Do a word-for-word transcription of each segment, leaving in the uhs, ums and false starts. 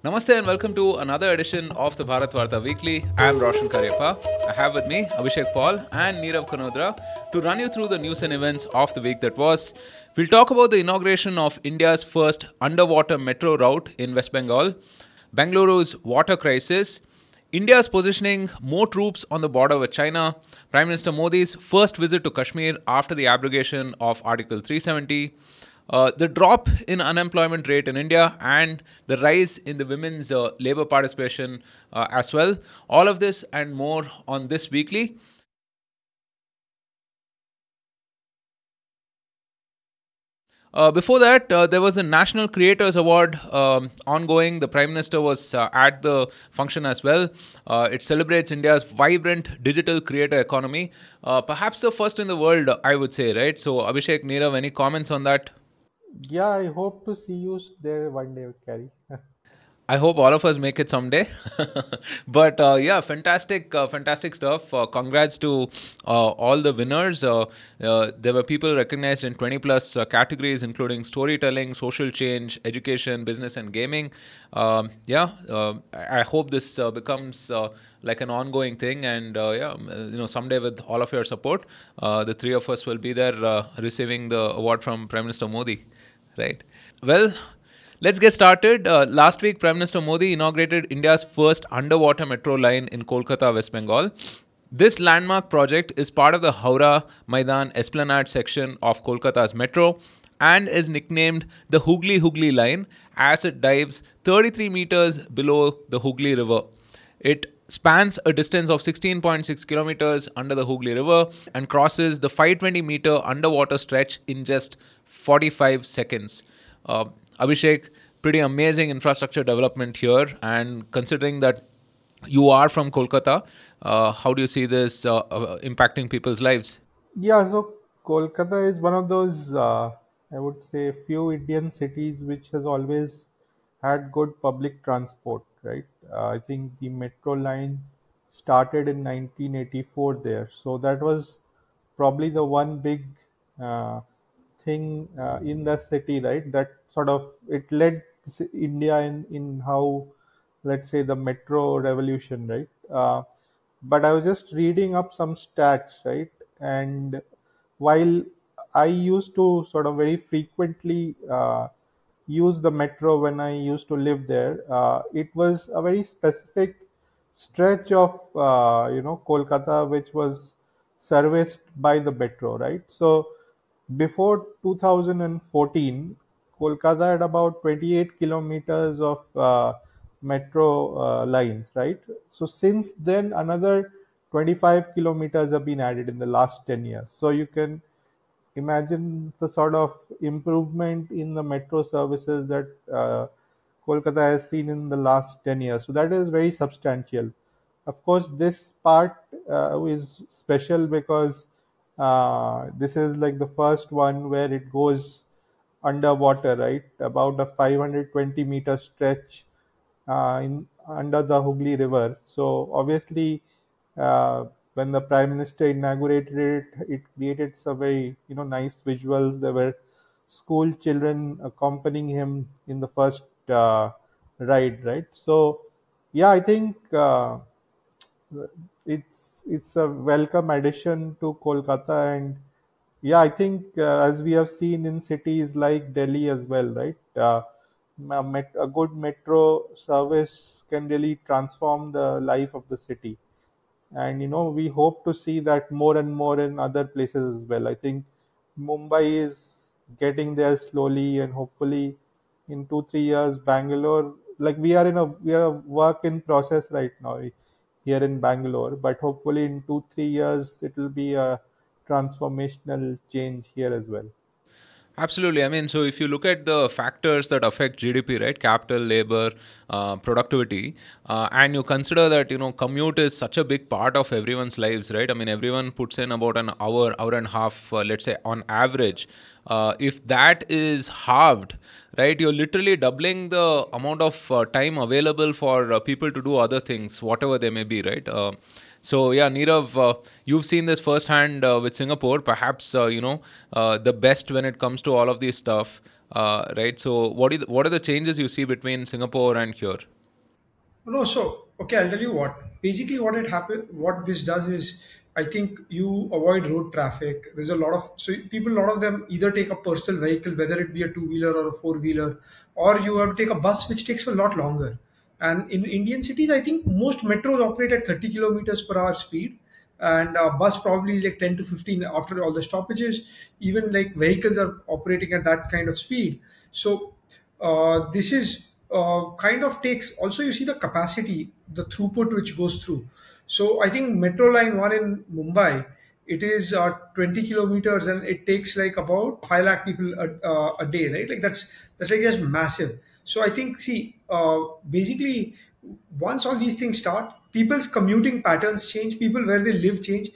Namaste and welcome to another edition of the Bharat Varta Weekly. I am Roshan Karyappa. I have with me Abhishek Paul and Nirav Kanodra to run you through the news and events of the week that was. We'll talk about the inauguration of India's first underwater metro route in West Bengal, Bengaluru's water crisis, India's positioning more troops on the border with China, Prime Minister Modi's first visit to Kashmir after the abrogation of Article three seventy, uh, the drop in unemployment rate in India, and the rise in the women's uh, labor participation uh, as well. All of this and more on this weekly. Uh, before that, uh, there was the National Creators Award um, ongoing. The Prime Minister was uh, at the function as well. Uh, it celebrates India's vibrant digital creator economy. Uh, perhaps the first in the world, I would say, right? So, Abhishek, Nirav, any comments on that? Yeah, I hope to see you there one day, Carrie. I hope all of us make it someday. but uh, yeah, fantastic, uh, fantastic stuff. Uh, congrats to uh, all the winners. Uh, uh, there were people recognized in twenty plus uh, categories, including storytelling, social change, education, business, and gaming. Um, yeah, uh, I I hope this uh, becomes uh, like an ongoing thing. And uh, yeah, um, uh, you know, someday with all of your support, uh, the three of us will be there uh, receiving the award from Prime Minister Modi, right? Well, let's get started. Uh, last week, Prime Minister Modi inaugurated India's first underwater metro line in Kolkata, West Bengal. This landmark project is part of the Howrah Maidan Esplanade section of Kolkata's metro and is nicknamed the Hooghly Hooghly Line as it dives thirty-three meters below the Hooghly River. It spans a distance of sixteen point six kilometers under the Hooghly River and crosses the five hundred twenty meter underwater stretch in just forty-five seconds. Uh, Abhishek, pretty amazing infrastructure development here. And considering that you are from Kolkata, uh, how do you see this uh, uh, impacting people's lives? Yeah, so Kolkata is one of those, uh, I would say, few Indian cities which has always had good public transport, right? Uh, I think the metro line started in nineteen eighty-four there. So that was probably the one big uh, thing uh, in the city, right? That sort of it led s- India in in how, let's say, the metro revolution, right? Uh, but I was just reading up some stats, right? And while I used to sort of very frequently uh, use the metro when I used to live there, uh, it was a very specific stretch of uh, you know Kolkata which was serviced by the metro, right? So before two thousand fourteen, Kolkata had about twenty-eight kilometers of uh, metro uh, lines, right? So since then, another twenty-five kilometers have been added in the last ten years. So you can imagine the sort of improvement in the metro services that uh, Kolkata has seen in the last ten years. So that is very substantial. Of course, this part uh, is special because uh, this is like the first one where it goes underwater, right? About a five hundred twenty meter stretch uh, in under the Hooghly River. So obviously, uh, when the Prime Minister inaugurated it, it created some very you know nice visuals. There were school children accompanying him in the first uh, ride, right? So yeah, I think uh, it's it's a welcome addition to Kolkata, and yeah, I think uh, as we have seen in cities like Delhi as well, right? Uh, a, met- a good metro service can really transform the life of the city, and you know we hope to see that more and more in other places as well. I think Mumbai is getting there slowly, and hopefully in two three years Bangalore, like we are in a we are a work in process right now here in Bangalore, but hopefully in two three years it will be a transformational change here as well. Absolutely. I mean, so if you look at the factors that affect G D P, right, capital, labor, uh, productivity, uh, and you consider that you know commute is such a big part of everyone's lives, right? I mean, everyone puts in about an hour, hour and a half, uh, let's say, on average. Uh, if that is halved, right, you're literally doubling the amount of uh, time available for uh, people to do other things, whatever they may be, right? Uh, so yeah, Nirav, uh, you've seen this firsthand uh, with Singapore. Perhaps uh, you know uh, the best when it comes to all of these stuff. uh, right? So what is what are the changes you see between Singapore and here? No, so okay, I'll tell you what. Basically, what it happen, what this does is, I think you avoid road traffic. There's a lot of so people, a lot of them either take a personal vehicle, whether it be a two wheeler or a four wheeler, or you have to take a bus, which takes a lot longer. And in Indian cities, I think most metros operate at thirty kilometers per hour speed, and uh, bus probably like ten to fifteen after all the stoppages. Even like vehicles are operating at that kind of speed. So uh, this is uh, kind of takes also you see the capacity, the throughput which goes through. So I think metro line one in Mumbai, it is uh, twenty kilometers and it takes like about five lakh people a, uh, a day, right? Like that's that's like just massive. So I think see uh, basically once all these things start, people's commuting patterns change, people where they live change.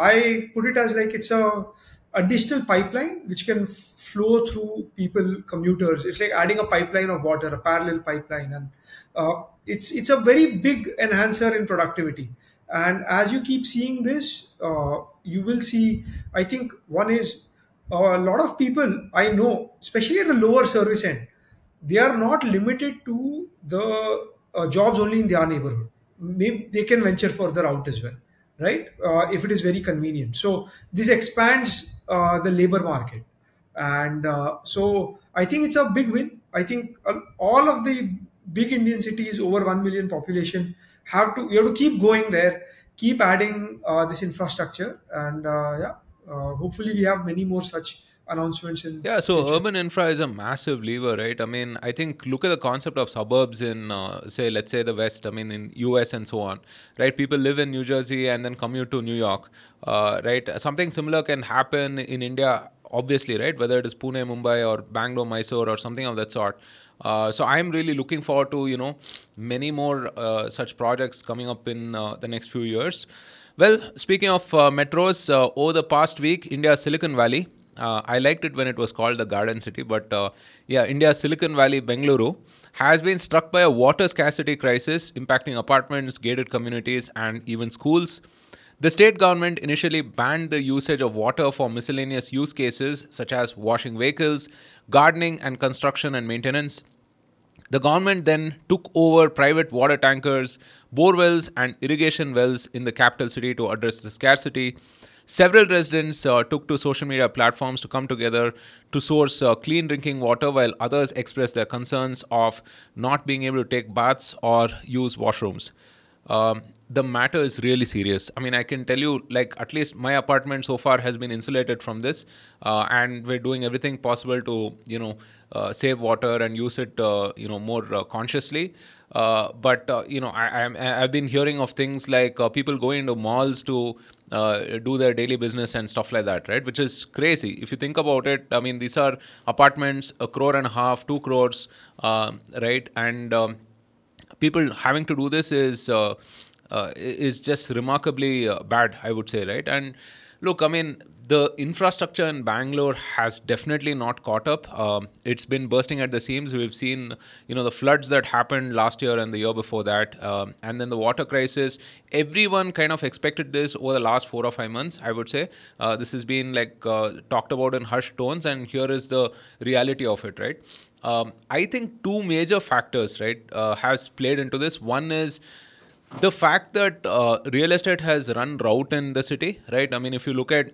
I put it as like it's a a digital pipeline which can flow through people commuters. It's like adding a pipeline of water, a parallel pipeline, and uh, it's it's a very big enhancer in productivity. And as you keep seeing this, uh, you will see. I think one is uh, a lot of people I know, especially at the lower service end, they are not limited to the uh, jobs only in their neighborhood. Maybe they can venture further out as well, right? Uh, if it is very convenient. So this expands uh, the labor market, and uh, so I think it's a big win. I think uh, all of the big Indian cities over one million population have to you have to keep going there, keep adding uh, this infrastructure, and uh, yeah, uh, hopefully we have many more such announcements in Yeah, so future. urban infra is a massive lever, right? I mean, I think look at the concept of suburbs in, uh, say, let's say the West. I mean, in U S and so on, right? People live in New Jersey and then commute to New York, uh, right? Something similar can happen in India, obviously, right? Whether it is Pune, Mumbai, or Bangalore, Mysore, or something of that sort. Uh, so I'm really looking forward to you know many more uh, such projects coming up in uh, the next few years. Well, speaking of uh, metros, uh, over the past week, India's Silicon Valley. Uh, I liked it when it was called the Garden City, but uh, yeah, India's Silicon Valley, Bengaluru, has been struck by a water scarcity crisis impacting apartments, gated communities, and even schools. The state government initially banned the usage of water for miscellaneous use cases such as washing vehicles, gardening, and construction and maintenance. The government then took over private water tankers, bore wells, and irrigation wells in the capital city to address the scarcity. Several residents uh, took to social media platforms to come together to source uh, clean drinking water, while others expressed their concerns of not being able to take baths or use washrooms. Um, the matter is really serious. I mean, I can tell you, like, at least my apartment so far has been insulated from this, uh, and we're doing everything possible to, you know, uh, save water and use it, uh, you know, more uh, consciously. Uh, but uh, you know, I, I'm, I've been hearing of things like uh, people going into malls to uh, do their daily business and stuff like that, right? Which is crazy if you think about it. I mean, these are apartments, a crore and a half, two crores, uh, right? And um, people having to do this is uh, uh, is just remarkably uh, bad, I would say, right? And look, I mean, the infrastructure in Bangalore has definitely not caught up. Um, it's been bursting at the seams. We've seen, you know, the floods that happened last year and the year before that, um, and then the water crisis. Everyone kind of expected this over the last four or five months. I would say uh, this has been like uh, talked about in hushed tones, and here is the reality of it, right? Um, I think two major factors, right, uh, has played into this. One is the fact that uh, real estate has run route in the city, right? I mean, if you look at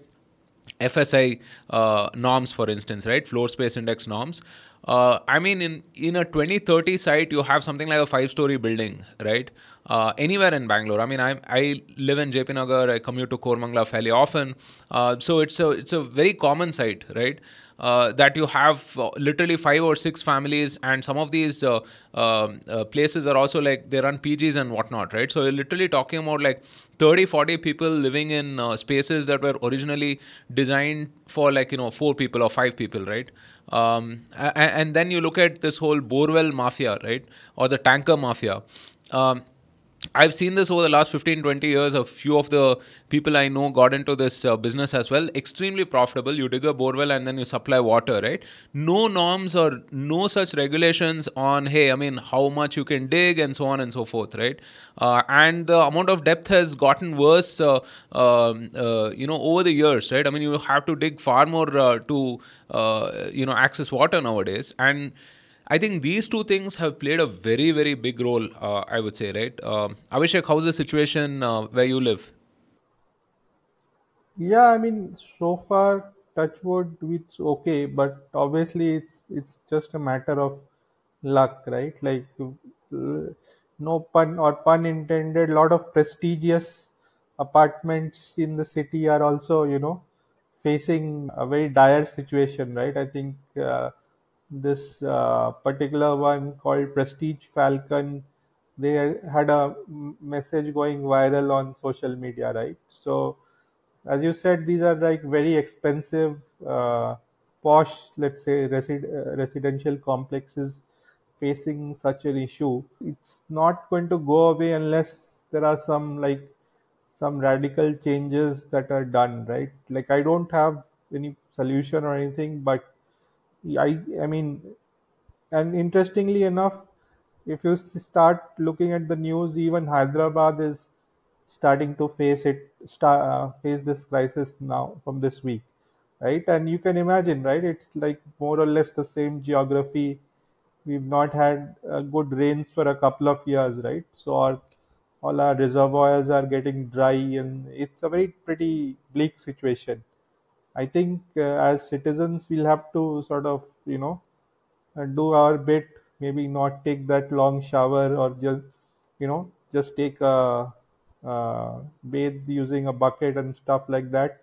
F S I uh, norms, for instance, right? Floor space index norms. Uh, I mean, in, in a twenty thirty site, you have something like a five story building, right? Uh, anywhere in Bangalore. I mean, I I live in J P Nagar. I commute to Kormangla fairly often. Uh, so it's a it's a very common sight, right? Uh, that you have uh, literally five or six families, and some of these uh, uh, uh, places are also like they run P Gs and whatnot, right? So you're literally talking about like thirty, forty people living in uh, spaces that were originally designed for like, you know, four people or five people, right? Um, and, and then you look at this whole borewell mafia, right? Or the tanker mafia. Um, I've seen this over the last fifteen, twenty years. A few of the people I know got into this uh, business as well. Extremely profitable. You dig a borewell and then you supply water, right? No norms or no such regulations on, hey, I mean, how much you can dig and so on and so forth, right? Uh, and the amount of depth has gotten worse, uh, um, uh, you know, over the years, right? I mean, you have to dig far more uh, to, uh, you know, access water nowadays. And I think these two things have played a very, very big role, uh, I would say, right? Um Abhishek, how's the situation uh, where you live? Yeah, I mean, so far, touch wood, it's okay, but obviously, it's it's just a matter of luck, right? Like, uh, no pun or pun intended. A lot of prestigious apartments in the city are also, you know, facing a very dire situation, right? I think uh, this uh, particular one called Prestige Falcon, they had a m- message going viral on social media, right? So as you said, these are like very expensive, uh, posh, let's say, resi- uh, residential complexes facing such an issue. It's not going to go away unless there are some like some radical changes that are done, right? Like I don't have any solution or anything, but I, I mean, and interestingly enough, if you s- start looking at the news, even Hyderabad is starting to face it, start, uh, face this crisis now from this week, right? And you can imagine, right? It's like more or less the same geography. We've not had uh, good rains for a couple of years, right? So our all our reservoirs are getting dry, and it's a very pretty bleak situation. I think uh, as citizens, we'll have to sort of, you know, uh, do our bit, maybe not take that long shower or just, you know, just take a uh, bathe using a bucket and stuff like that.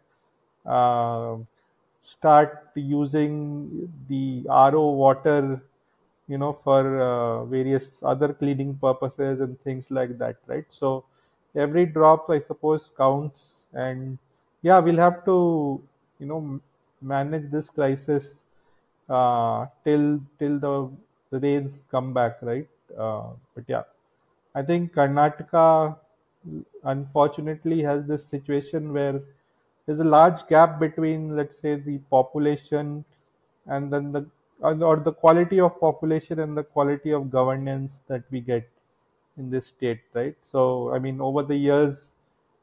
uh, Start using the R O water, you know, for uh, various other cleaning purposes and things like that, right? So every drop, I suppose, counts. And yeah, we'll have to, you know, m- manage this crisis uh, till till the rains come back, right? Uh, but yeah, I think Karnataka unfortunately has this situation where there's a large gap between, let's say, the population and then the or the quality of population and the quality of governance that we get in this state, right? So, I mean, over the years,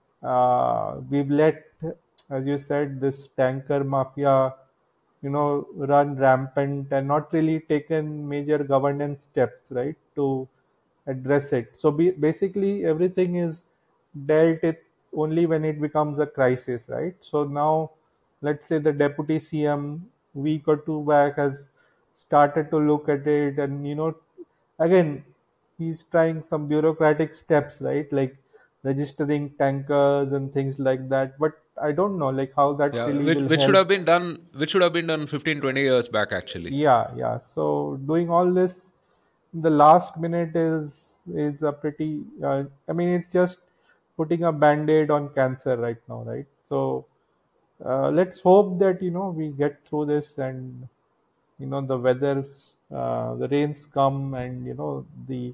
uh, we've let, as you said, this tanker mafia, you know, run rampant and not really taken major governance steps, right, to address it. So be, basically, everything is dealt it only when it becomes a crisis, right? So now, let's say the deputy C M week or two back has started to look at it, and you know, again, he's trying some bureaucratic steps, right, like registering tankers and things like that. But I don't know, like how that Yeah, really which will which should help. have been done, which should have been done fifteen, twenty years back, actually. Yeah, yeah. So doing all this in the last minute is is a pretty. Uh, I mean, it's just putting a band-aid on cancer right now, right? So uh, let's hope that you know we get through this, and you know the weather, uh, the rains come, and you know the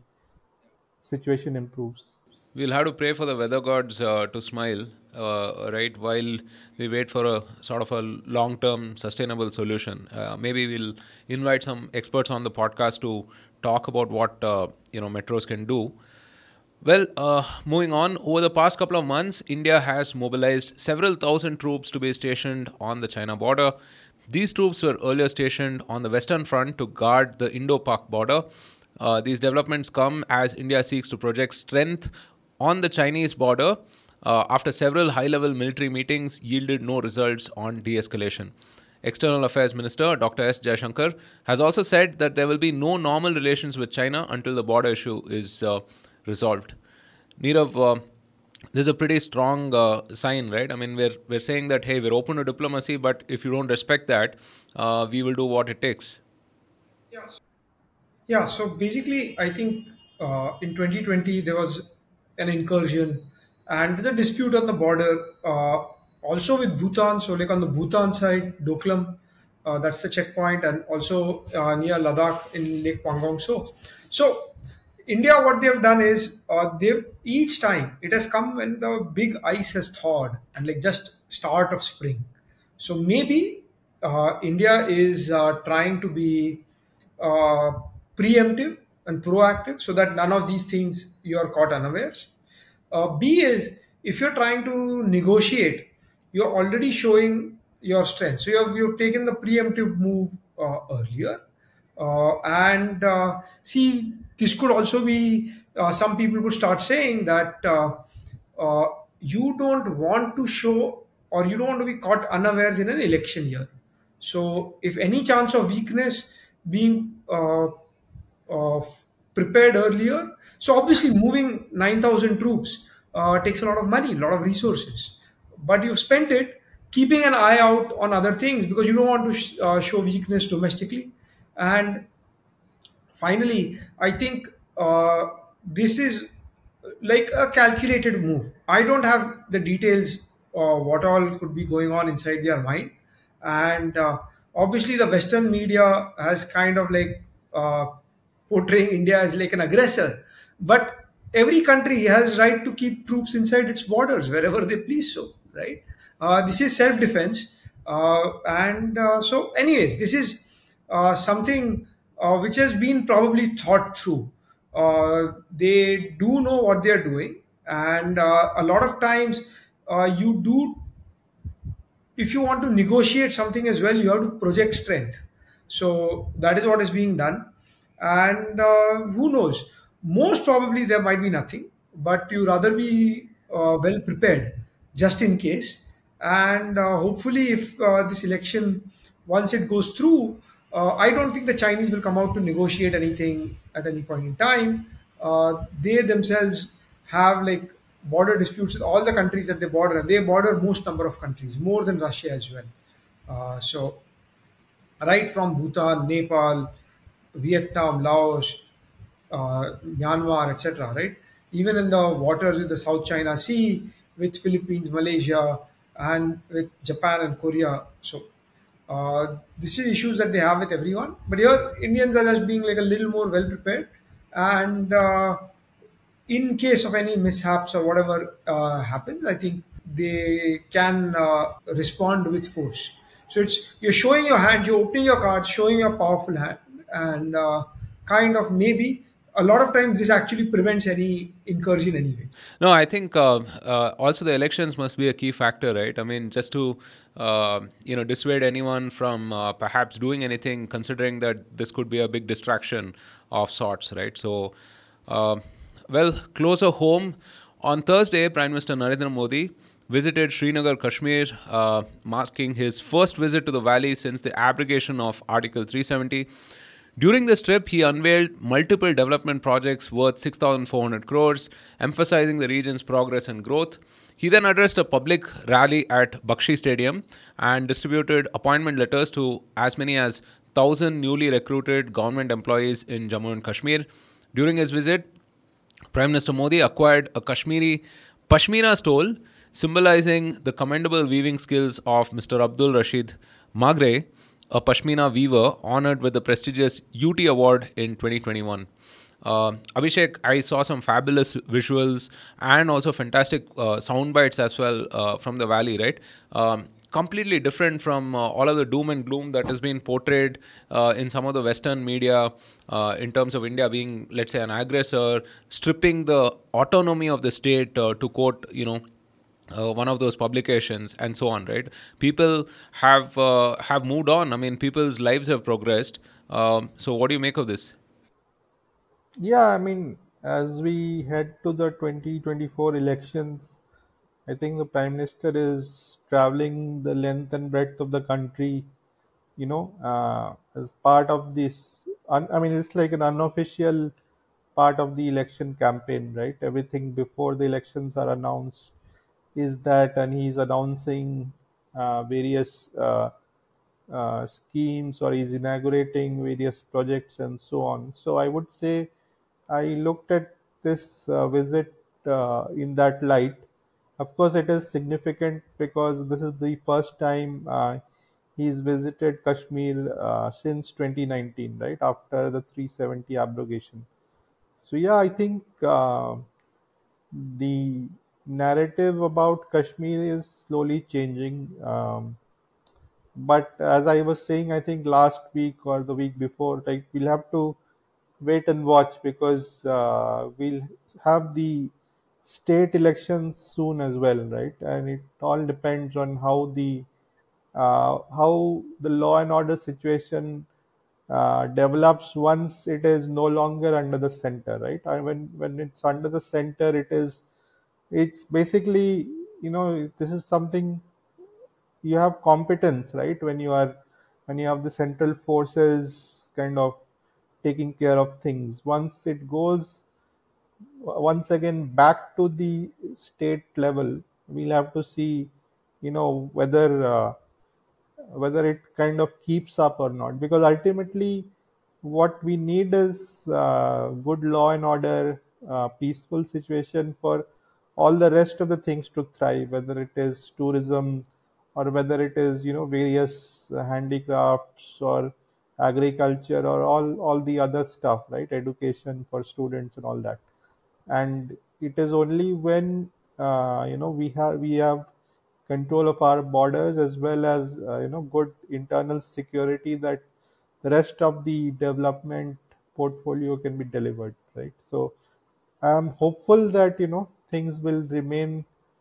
situation improves. We'll have to pray for the weather gods uh, to smile, uh, right, while we wait for a sort of a long term sustainable solution. Uh, maybe we'll invite some experts on the podcast to talk about what uh, you know metros can do. Well, uh, moving on, over the past couple of months, India has mobilized several thousand troops to be stationed on the China border. These troops were earlier stationed on the Western Front to guard the Indo Pak border. Uh, these developments come as India seeks to project strength on the Chinese border uh, after several high level military meetings yielded no results on de escalation. External Affairs Minister Doctor S. Jaishankar has also said that there will be no normal relations with China until the border issue is uh, resolved. Nirav, uh, this is a pretty strong uh, sign, right? I mean, we're we're saying that hey, we're open to diplomacy, but if you don't respect that, uh, we will do what it takes. Yeah. Yeah, so basically, I think uh, in twenty twenty there was an incursion, and there's a dispute on the border, uh, also with Bhutan. So, like on the Bhutan side, Doklam, uh, that's the checkpoint, and also uh, near Ladakh in Lake Pangong. So, so India, what they have done is uh, they each time it has come when the big ice has thawed and like just start of spring. So maybe uh, India is uh, trying to be uh, preemptive and proactive so that none of these things you are caught unawares. Uh, B is if you're trying to negotiate, you're already showing your strength. So you have, you've taken the preemptive move uh, earlier. Uh, and uh, see, this could also be uh, some people could start saying that uh, uh, you don't want to show or you don't want to be caught unawares in an election year. So, if any chance of weakness being uh, uh, prepared earlier, so obviously moving nine thousand troops uh, takes a lot of money, a lot of resources, but you've spent it keeping an eye out on other things because you don't want to sh- uh, show weakness domestically. And finally, I think uh, this is like a calculated move. I don't have the details uh, what all could be going on inside their mind, and uh, obviously the Western media has kind of like uh, portraying India as like an aggressor, but every country has right to keep troops inside its borders wherever they please. So, right? Uh, this is self-defense, uh, and uh, so, anyways, this is uh, something uh, which has been probably thought through. Uh, they do know what they are doing, and uh, a lot of times uh, you do, if you want to negotiate something as well, you have to project strength. So that is what is being done. And uh, who knows, most probably there might be nothing, but you rather be uh, well prepared just in case. And uh, hopefully if uh, this election, once it goes through, uh, I don't think the Chinese will come out to negotiate anything at any point in time. Uh, they themselves have like border disputes with all the countries that they border, and they border most number of countries, more than Russia as well. Uh, so right from Bhutan, Nepal, Vietnam, Laos, uh, Myanmar, et cetera. Right, even in the waters in the South China Sea, with Philippines, Malaysia, and with Japan and Korea. So uh, this is issues that they have with everyone. But here, Indians are just being like a little more well prepared, and uh, in case of any mishaps or whatever uh, happens, I think they can uh, respond with force. So it's you're showing your hand, you're opening your cards, showing your powerful hand, and uh, kind of maybe a lot of times this actually prevents any incursion anyway. No, I think uh, uh, also the elections must be a key factor, right? I mean, just to uh, you know dissuade anyone from uh, perhaps doing anything, considering that this could be a big distraction of sorts, right? So, uh, well, closer home on Thursday, Prime Minister Narendra Modi visited Srinagar, Kashmir, uh, marking his first visit to the valley since the abrogation of Article three seventy. During this trip, he unveiled multiple development projects worth six thousand four hundred crores, emphasizing the region's progress and growth. He then addressed a public rally at Bakshi Stadium and distributed appointment letters to as many as one thousand newly recruited government employees in Jammu and Kashmir. During his visit, Prime Minister Modi acquired a Kashmiri Pashmina stole, symbolizing the commendable weaving skills of Mister Abdul Rashid Magre, a Pashmina weaver honored with the prestigious U T Award in twenty twenty-one. Uh, Abhishek, I saw some fabulous visuals and also fantastic uh, sound bites as well uh, from the valley, right? Um, completely different from uh, all of the doom and gloom that has been portrayed uh, in some of the Western media uh, in terms of India being, let's say, an aggressor, stripping the autonomy of the state, uh, to quote, you know, uh, one of those publications, and so on. Right? People have uh, have moved on. I mean, people's lives have progressed. Um, so, what do you make of this? Yeah, I mean, as we head to the twenty twenty-four elections, I think the Prime Minister is traveling the length and breadth of the country, you know, uh, as part of this. Un- I mean, it's like an unofficial part of the election campaign, right? Everything before the elections are announced is that, and he's announcing uh, various uh, uh, schemes, or he's inaugurating various projects and so on. So I would say I looked at this uh, visit uh, in that light. Of course, it is significant because this is the first time uh, he's visited Kashmir uh, since twenty nineteen, right after the three seventy abrogation. So yeah, I think uh, the narrative about Kashmir is slowly changing. Um, but as I was saying, I think last week or the week before, like we'll have to wait and watch because uh, we'll have the state elections soon as well, right? And it all depends on how the uh, how the law and order situation uh, develops once it is no longer under the center, right? And when when it's under the center, it is it's basically, you know, this is something you have competence, right? When you are when you have the central forces kind of taking care of things. Once it goes once again back to the state level, we'll have to see, you know, whether uh, whether it kind of keeps up or not. Because ultimately, what we need is uh, good law and order, uh, peaceful situation for all the rest of the things to thrive, whether it is tourism or whether it is, you know, various uh, handicrafts or agriculture or all all the other stuff, right? Education for students and all that. And it is only when uh, you know we have we have control of our borders as well as uh, you know good internal security that the rest of the development portfolio can be delivered, right? So I'm hopeful that you know things will remain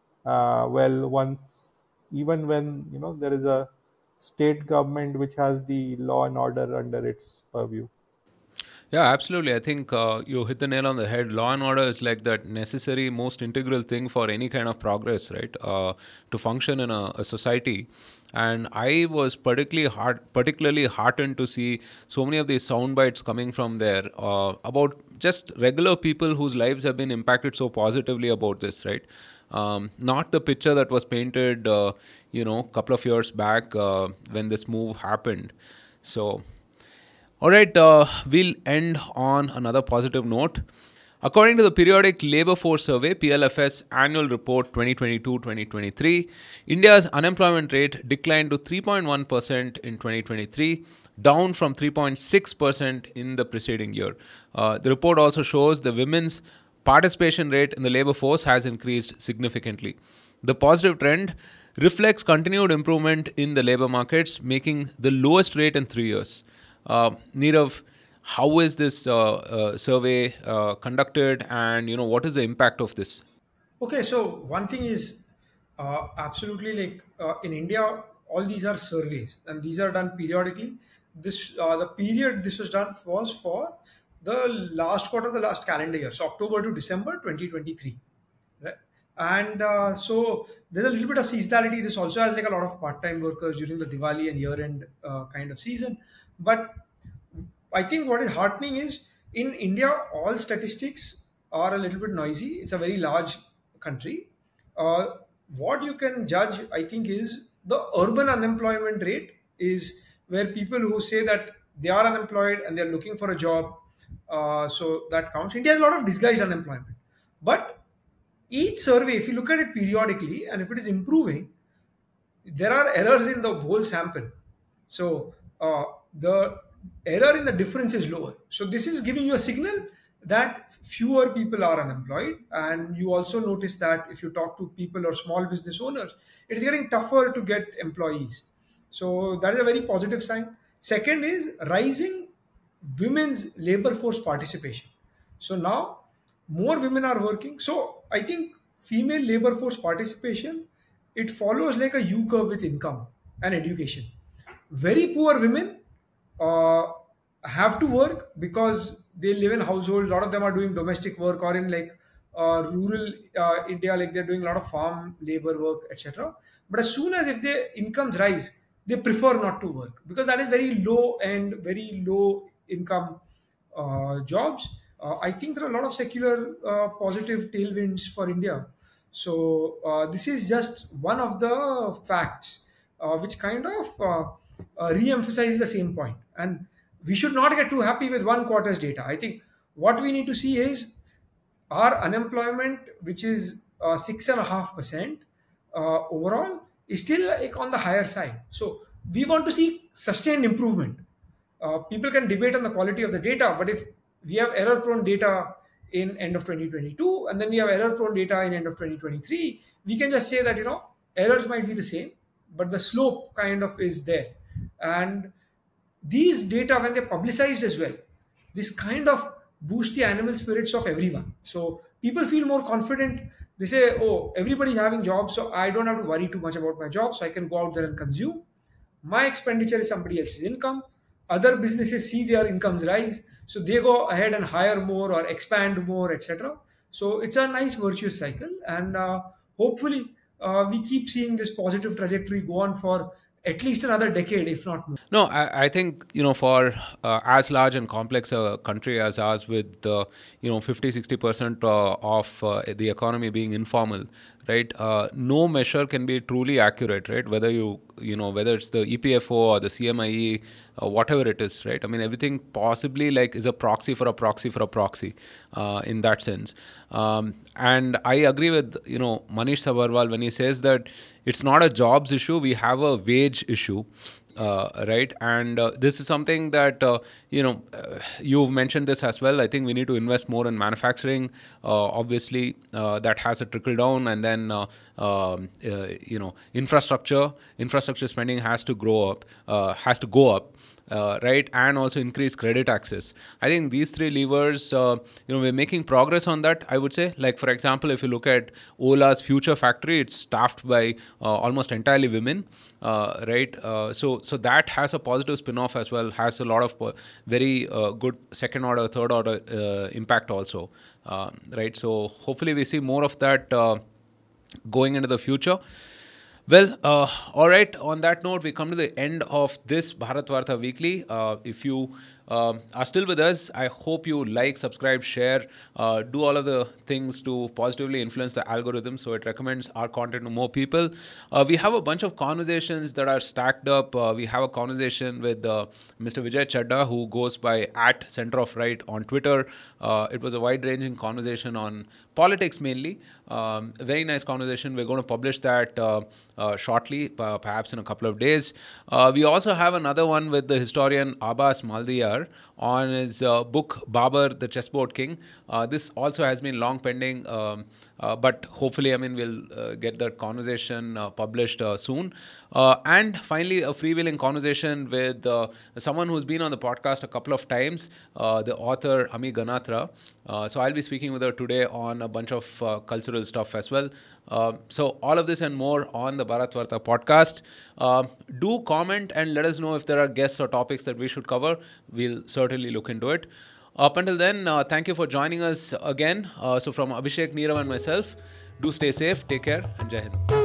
uh, well once, even when you know there is a state government which has the law and order under its purview. Yeah, absolutely. I think uh, you hit the nail on the head. Law and order is like that necessary, most integral thing for any kind of progress, right? Uh, to function in a, a society. And I was particularly hard, particularly heartened to see so many of these sound bites coming from there uh, about just regular people whose lives have been impacted so positively about this, right? Um, not the picture that was painted, uh, you know, a couple of years back uh, when this move happened. So all right, uh, we'll end on another positive note. According to the Periodic Labour Force Survey (P L F S) Annual Report twenty twenty-two twenty twenty-three, India's unemployment rate declined to three point one percent in twenty twenty-three, down from three point six percent in the preceding year. Uh, the report also shows the women's participation rate in the labour force has increased significantly. The positive trend reflects continued improvement in the labour markets, making the lowest rate in three years. Uh, Nirav, how is this uh, uh, survey uh, conducted, and you know what is the impact of this? Okay, so one thing is uh, absolutely like uh, in India, all these are surveys and these are done periodically. This uh, the period this was done was for the last quarter of the last calendar year, so October to December twenty twenty-three, right? And uh, so there's a little bit of seasonality. This also has like a lot of part-time workers during the Diwali and year-end uh, kind of season. But I think what is heartening is in India, all statistics are a little bit noisy. It's a very large country. Uh, what you can judge, I think, is the urban unemployment rate is where people who say that they are unemployed and they're looking for a job. Uh, so that counts. India has a lot of disguised unemployment. But each survey, if you look at it periodically and if it is improving, there are errors in the whole sample. So uh, the error in the difference is lower. So this is giving you a signal that fewer people are unemployed. And you also notice that if you talk to people or small business owners, it is getting tougher to get employees. So that is a very positive sign. Second is rising women's labor force participation. So now more women are working. So I think female labor force participation, it follows like a U curve with income and education. Very poor women uh, have to work because they live in household. A lot of them are doing domestic work or in like uh, rural uh, India, like they're doing a lot of farm labor work, et cetera. But as soon as if their incomes rise, they prefer not to work because that is very low and very low income uh, jobs. Uh, I think there are a lot of secular uh, positive tailwinds for India. So uh, this is just one of the facts uh, which kind of uh, uh, re-emphasize the same point. And we should not get too happy with one quarter's data. I think what we need to see is our unemployment, which is uh, six and a half percent uh, overall, is still like on the higher side. So we want to see sustained improvement. Uh, people can debate on the quality of the data, but if we have error-prone data, in end of twenty twenty-two, and then we have error prone data in end of twenty twenty-three, we can just say that, you know, errors might be the same, but the slope kind of is there. And these data, when they're publicized as well, this kind of boosts the animal spirits of everyone. So people feel more confident. They say, oh, everybody's having jobs, so I don't have to worry too much about my job, so I can go out there and consume. My expenditure is somebody else's income. Other businesses see their incomes rise, so they go ahead and hire more or expand more, et cetera. So it's a nice virtuous cycle, and uh, hopefully uh, we keep seeing this positive trajectory go on for at least another decade, if not more. No, I, I think, you know, for uh, as large and complex a country as ours, with uh, you know fifty sixty percent uh, of uh, the economy being informal, right? Uh, no measure can be truly accurate, right? Whether you you know whether it's the E P F O or the C M I E, uh, whatever it is, right? I mean, everything possibly like is a proxy for a proxy for a proxy uh, in that sense. Um, and I agree with, you know, Manish Sabharwal when he says that it's not a jobs issue, we have a wage issue. Uh, right, and uh, this is something that uh, you know uh, you've mentioned this as well. I think we need to invest more in manufacturing. Uh, obviously, uh, that has a trickle down, and then uh, um, uh, you know infrastructure. Infrastructure spending has to grow up, uh, has to go up. Uh, right, and also increase credit access. I think these three levers, uh, you know, we're making progress on that, I would say. Like, for example, if you look at Ola's future factory, it's staffed by uh, almost entirely women, uh, right? Uh, so, so that has a positive spin-off as well, has a lot of po- very uh, good second order, third order uh, impact also, uh, right? So hopefully we see more of that uh, going into the future. Well, uh, all right. On that note, we come to the end of this Bharat Vartha Weekly. Uh, if you uh, are still with us, I hope you like, subscribe, share, uh, do all of the things to positively influence the algorithm so it recommends our content to more people. Uh, we have a bunch of conversations that are stacked up. Uh, we have a conversation with uh, Mister Vijay Chadda, who goes by at Center of Right on Twitter. Uh, it was a wide-ranging conversation on politics mainly. Um, a very nice conversation. We're going to publish that uh, uh, shortly, uh, perhaps in a couple of days. Uh, we also have another one with the historian Abbas Maldiyar on his uh, book Babur, the Chessboard King. Uh, this also has been long pending, um, uh, but hopefully, I mean, we'll uh, get that conversation uh, published uh, soon. Uh, and finally, a freewheeling conversation with uh, someone who's been on the podcast a couple of times, uh, the author Ami Ganatra. Uh, so I'll be speaking with her today on a bunch of uh, cultural stuff as well. Uh, so all of this and more on the Bharat Vartha podcast. Uh, do comment and let us know if there are guests or topics that we should cover. We'll certainly look into it. Up until then, uh, thank you for joining us again. Uh, so from Abhishek, Neerav and myself, do stay safe, take care, and Jai Hind.